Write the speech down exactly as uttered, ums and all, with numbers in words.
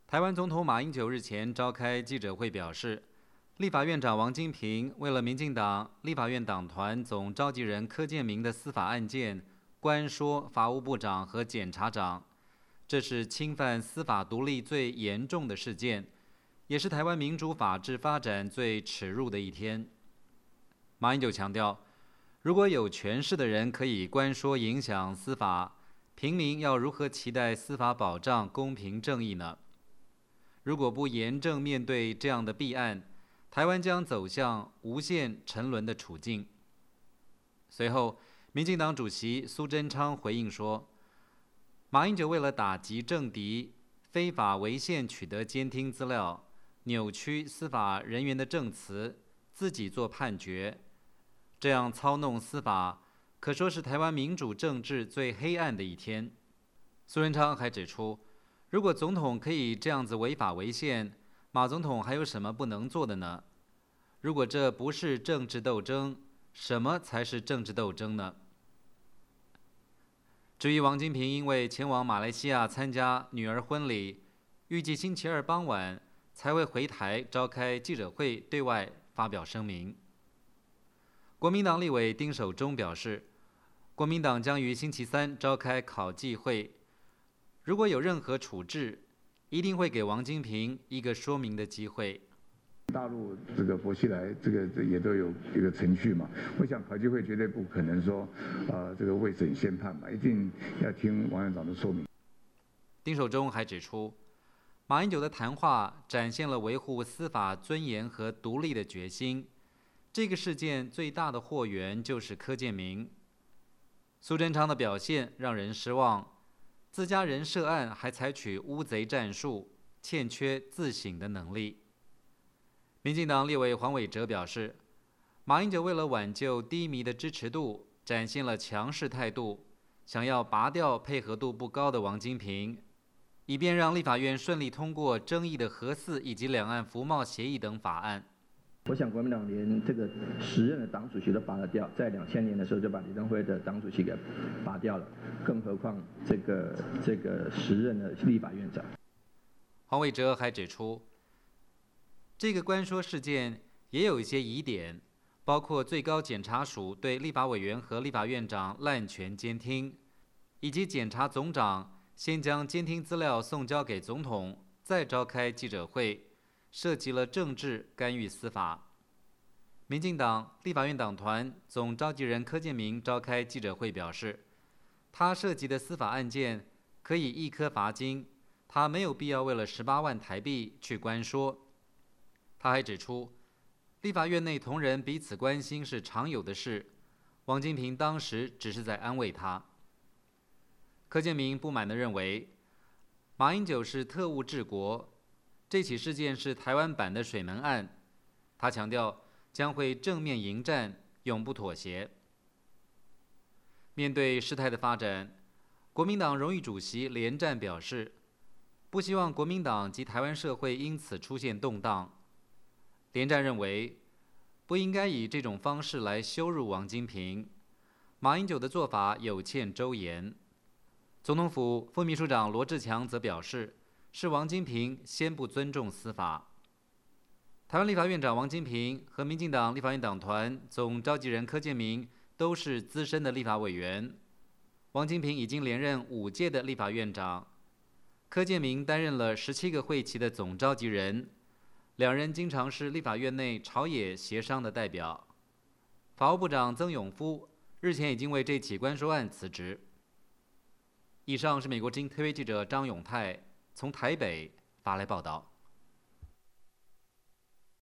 台湾总统马英九日前召开记者会表示，立法院长王金平为了民进党立法院党团总召集人柯建铭的司法案件，关说法务部长和检察长，这是侵犯司法独立最严重的事件，也是台湾民主法治发展最耻辱的一天。马英九强调，如果有权势的人可以关说影响司法，平民要如何期待司法保障公平正义呢？如果不严正面对这样的弊案，台湾将走向无限沉沦的处境。随后，民进党主席苏贞昌回应说，马英九为了打击政敌，非法违宪取得监听资料，扭曲司法人员的证词，自己做判决，这样操弄司法，可说是台湾民主政治最黑暗的一天。苏贞昌还指出，如果总统可以这样子违法违宪，马总统还有什么不能做的呢？如果这不是政治斗争，什么才是政治斗争呢？至于王金平因为前往马来西亚参加女儿婚礼，预计星期二傍晚才会回台召开记者会对外发表声明。国民党立委丁守中表示，国民党将于星期三召开考纪会，如果有任何处置，一定会给王金平一个说明的机会。 大陆这个薄熙来这个也都有一个程序嘛，我想考纪会绝对不可能说，呃，这个未审先判嘛，一定要听王院长的说明。 丁守中还指出，马英九的谈话展现了维护司法尊严和独立的决心。这个事件最大的祸源就是柯建铭。苏贞昌的表现让人失望，自家人涉案还采取乌贼战术，欠缺自省的能力。民进党立委黄伟哲表示，马英九为了挽救低迷的支持度，展现了强势态度，想要拔掉配合度不高的王金平，以便让立法院顺利通过争议的核四以及两岸服贸协议等法案。 我想国民党连这个时任的党主席都拔得掉，在两千年的时候就把李登辉的党主席给拔掉了，更何况这个这个时任的立法院长。 黄伟哲还指出，这个关说事件也有一些疑点，包括最高检察署对立法委员和立法院长滥权监听，以及检察总长先将监听资料送交给总统，再召开记者会，涉及了政治干预司法。民进党立法院党团总召集人柯建铭召开记者会表示，他涉及的司法案件可以一颗罚金，他没有必要为了十八万台币去关说。他还指出，立法院内同仁彼此关心是常有的事，王金平当时只是在安慰他。柯建铭不满地认为，马英九是特务治国，这起事件是台湾版的水门案，他强调将会正面迎战，永不妥协。面对事态的发展，国民党荣誉主席连战表示，不希望国民党及台湾社会因此出现动荡。连战认为，不应该以这种方式来羞辱王金平，马英九的做法有欠周延。总统府副秘书长罗志强则表示，是王金平先不尊重司法。台湾立法院长王金平和民进党立法院党团总召集人柯建铭都是资深的立法委员，王金平已经连任五届的立法院长，柯建铭担任了十七个会期的总召集人，两人经常是立法院内朝野协商的代表。法务部长曾永夫日前已经为这起关说案辞职。以上是美国之音特约记者张永泰从台北发来报道。